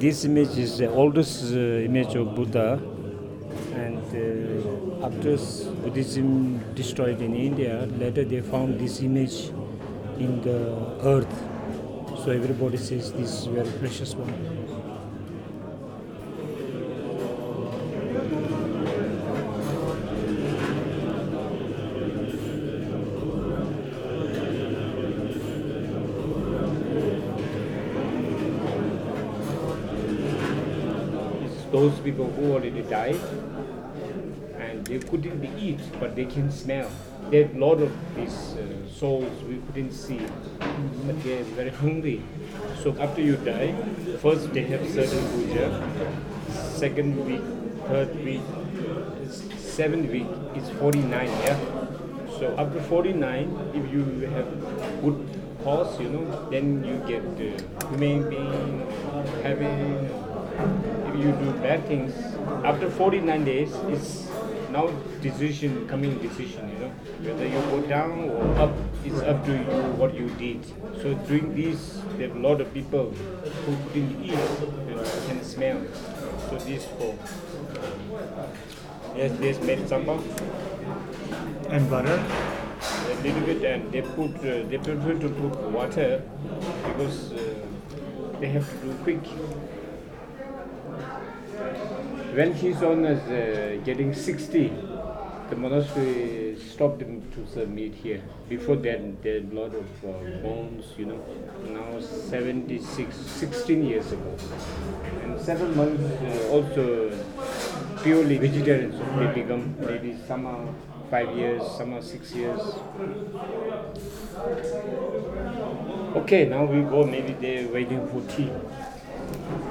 this image is the oldest image of Buddha, and after Buddhism destroyed in India, later they found this image in the earth. So everybody says this is very precious one. Those people who already died, and they couldn't eat, but they can smell. There are a lot of these souls we couldn't see, but they are very hungry. So after you die, first they have certain puja, second week, third week, seventh week is 49, yeah? So after 49, if you have good cause, then you get human being, heaven. If you do bad things, after 49 days, it's now coming decision, whether you go down or up, it's up to you what you did. So during this, there are a lot of people who couldn't eat and can smell. So these four. Yes, they made sambal. And butter? A little bit, and they prefer to put water because they have to do quick. When his son is getting 60, the monastery stopped him to serve meat here. Before that, there are a lot of bones, now 16 years ago. And 7 months also purely vegetarian, so they become maybe some are 5 years, some are 6 years. Okay, now we go, maybe they're waiting for tea.